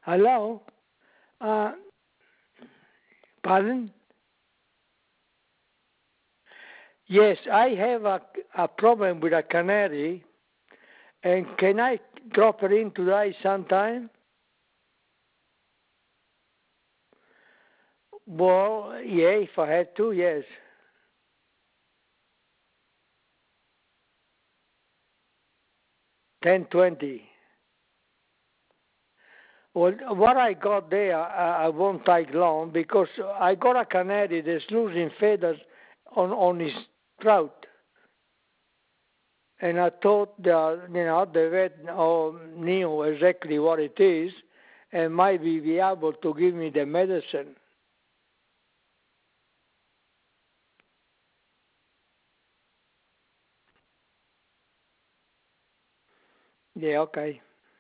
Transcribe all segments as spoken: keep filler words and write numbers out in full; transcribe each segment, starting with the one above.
Hello? Uh, Pardon? Yes, I have a, a problem with a canary, and can I drop her in today sometime? Well, yeah, if I had to, yes. ten twenty. Well, what I got there, I, I won't take long because I got a canary that's losing feathers on, on his throat. And I thought that, you know, the vet uh, knew exactly what it is and maybe be able to give me the medicine. Yeah, okay.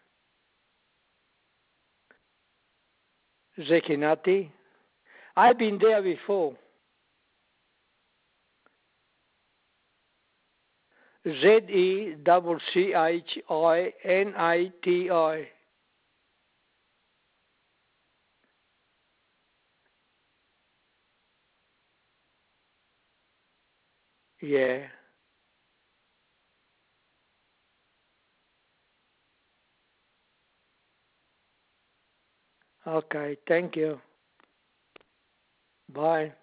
Zekinati. I've been there before. Z E C C H I N I T I. Yeah. Okay, thank you. Bye.